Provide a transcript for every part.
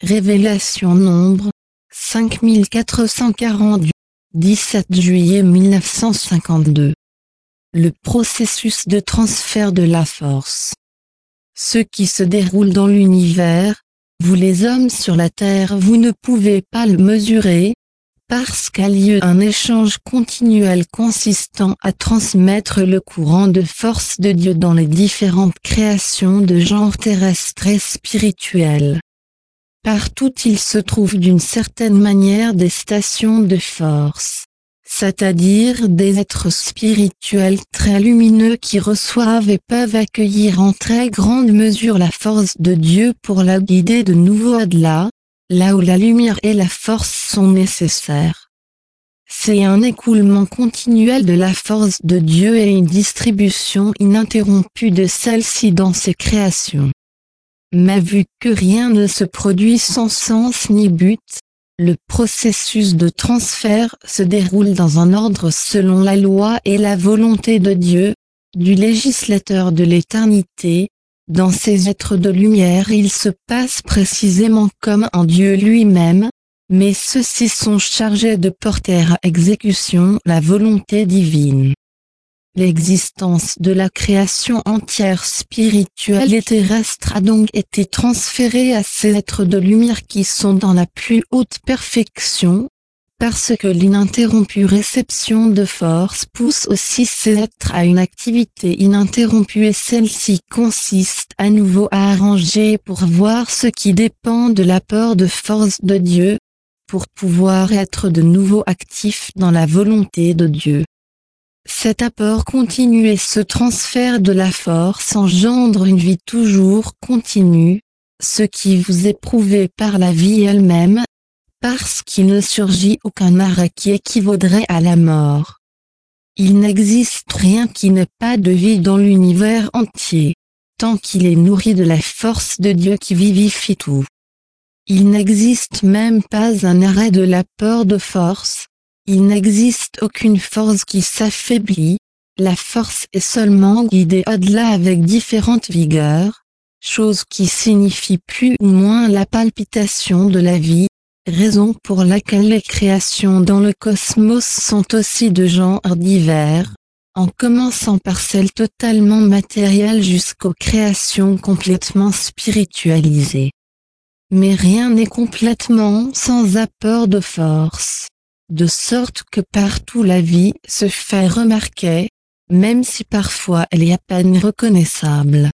Révélation Nombre 5448, 17 juillet 1952. Le processus de transfert de la force. Ce qui se déroule dans l'univers, vous les hommes sur la terre vous ne pouvez pas le mesurer, parce qu'a lieu un échange continuel consistant à transmettre le courant de force de Dieu dans les différentes créations de genre terrestre et spirituel. Partout il se trouve d'une certaine manière des stations de force, c'est-à-dire des êtres spirituels très lumineux qui reçoivent et peuvent accueillir en très grande mesure la force de Dieu pour la guider de nouveau au-delà, là où la lumière et la force sont nécessaires. C'est un écoulement continuel de la force de Dieu et une distribution ininterrompue de celle-ci dans ses créations. Mais vu que rien ne se produit sans sens ni but, le processus de transfert se déroule dans un ordre selon la loi et la volonté de Dieu, du législateur de l'éternité. Dans ces êtres de lumière il se passe précisément comme en Dieu lui-même, mais ceux-ci sont chargés de porter à exécution la volonté divine. L'existence de la création entière spirituelle et terrestre a donc été transférée à ces êtres de lumière qui sont dans la plus haute perfection, parce que l'ininterrompue réception de force pousse aussi ces êtres à une activité ininterrompue et celle-ci consiste à nouveau à arranger pour voir ce qui dépend de l'apport de force de Dieu, pour pouvoir être de nouveau actif dans la volonté de Dieu. Cet apport continu et ce transfert de la force engendre une vie toujours continue, ce qui vous est prouvé par la vie elle-même, parce qu'il ne surgit aucun arrêt qui équivaudrait à la mort. Il n'existe rien qui n'ait pas de vie dans l'univers entier, tant qu'il est nourri de la force de Dieu qui vivifie tout. Il n'existe même pas un arrêt de l'apport de force. Il n'existe aucune force qui s'affaiblit, la force est seulement guidée au-delà avec différentes vigueurs, chose qui signifie plus ou moins la palpitation de la vie, raison pour laquelle les créations dans le cosmos sont aussi de genres divers, en commençant par celles totalement matérielles jusqu'aux créations complètement spiritualisées. Mais rien n'est complètement sans apport de force. De sorte que partout la vie se fait remarquer, même si parfois elle est à peine reconnaissable.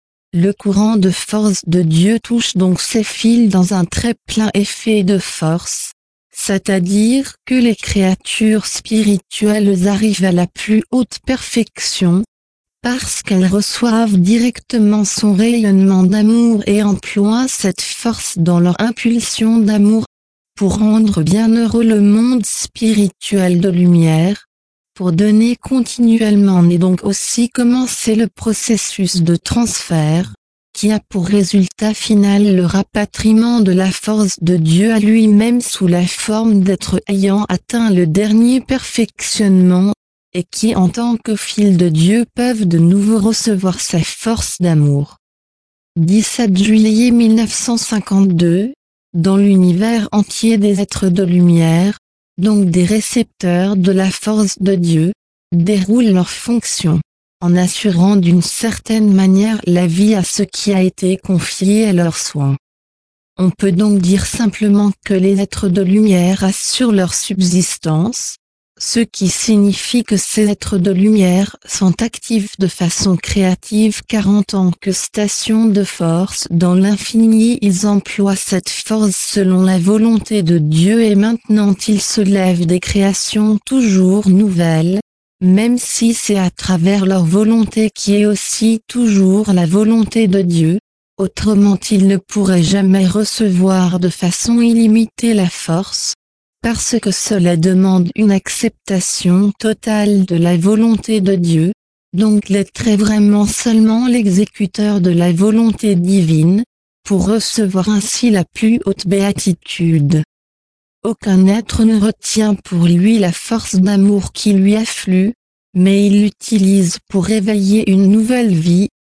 Le courant de force de Dieu touche donc ces fils dans un très plein effet de force, c'est-à-dire que les créatures spirituelles arrivent à la plus haute perfection, parce qu'elles reçoivent directement son rayonnement d'amour et emploient cette force dans leur impulsion d'amour, pour rendre bienheureux le monde spirituel de lumière, pour donner continuellement et donc aussi commencer le processus de transfert, qui a pour résultat final le rapatriement de la force de Dieu à lui-même sous la forme d'êtres ayant atteint le dernier perfectionnement, et qui en tant que fils de Dieu peuvent de nouveau recevoir sa force d'amour. 17 juillet 1952. Dans l'univers entier des êtres de lumière, donc des récepteurs de la force de Dieu, déroulent leurs fonctions, en assurant d'une certaine manière la vie à ce qui a été confié à leurs soins. On peut donc dire simplement que les êtres de lumière assurent leur subsistance, ce qui signifie que ces êtres de lumière sont actifs de façon créative car en tant que station de force dans l'infini ils emploient cette force selon la volonté de Dieu et maintenant ils se lèvent des créations toujours nouvelles, même si c'est à travers leur volonté qui est aussi toujours la volonté de Dieu, autrement ils ne pourraient jamais recevoir de façon illimitée la force, parce que cela demande une acceptation totale de la volonté de Dieu, donc l'être est vraiment seulement l'exécuteur de la volonté divine, pour recevoir ainsi la plus haute béatitude. Aucun être ne retient pour lui la force d'amour qui lui afflue, mais il l'utilise pour éveiller une nouvelle vie,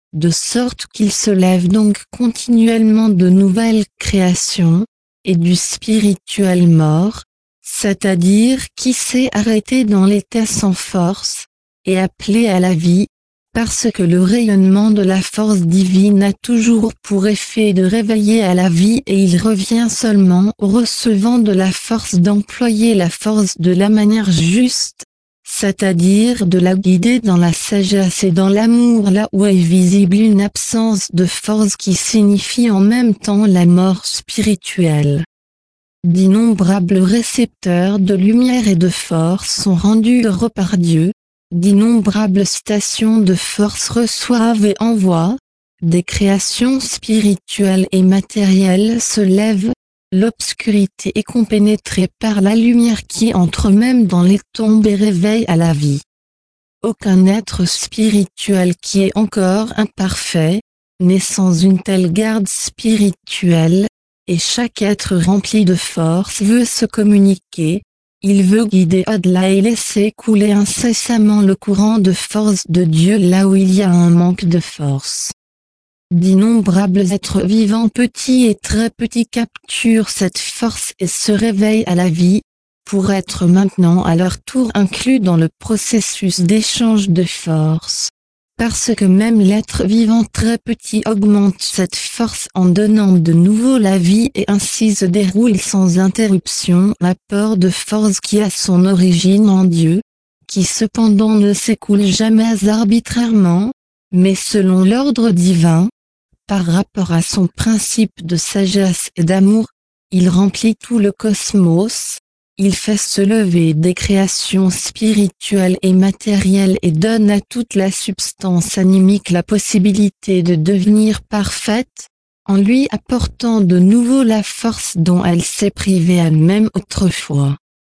de sorte qu'il se lève donc continuellement de nouvelles créations, et du spirituel mort, c'est-à-dire qui s'est arrêté dans l'état sans force, et appelé à la vie, parce que le rayonnement de la force divine a toujours pour effet de réveiller à la vie et il revient seulement au recevant de la force d'employer la force de la manière juste, c'est-à-dire de la guider dans la sagesse et dans l'amour là où est visible une absence de force qui signifie en même temps la mort spirituelle. D'innombrables récepteurs de lumière et de force sont rendus heureux par Dieu, d'innombrables stations de force reçoivent et envoient, des créations spirituelles et matérielles se lèvent, l'obscurité est compénétrée par la lumière qui entre même dans les tombes et réveille à la vie. Aucun être spirituel qui est encore imparfait, n'est sans une telle garde spirituelle, et chaque être rempli de force veut se communiquer, il veut guider au-delà et laisser couler incessamment le courant de force de Dieu là où il y a un manque de force. D'innombrables êtres vivants petits et très petits capturent cette force et se réveillent à la vie, pour être maintenant à leur tour inclus dans le processus d'échange de force. Parce que même l'être vivant très petit augmente cette force en donnant de nouveau la vie et ainsi se déroule sans interruption l'apport de force qui a son origine en Dieu, qui cependant ne s'écoule jamais arbitrairement, mais selon l'ordre divin, par rapport à son principe de sagesse et d'amour, il remplit tout le cosmos. Il fait se lever des créations spirituelles et matérielles et donne à toute la substance animique la possibilité de devenir parfaite, en lui apportant de nouveau la force dont elle s'est privée elle-même autrefois.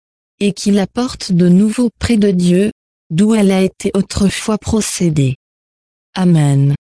Et qu'il apporte de nouveau près de Dieu, d'où elle a été autrefois procédée. Amen.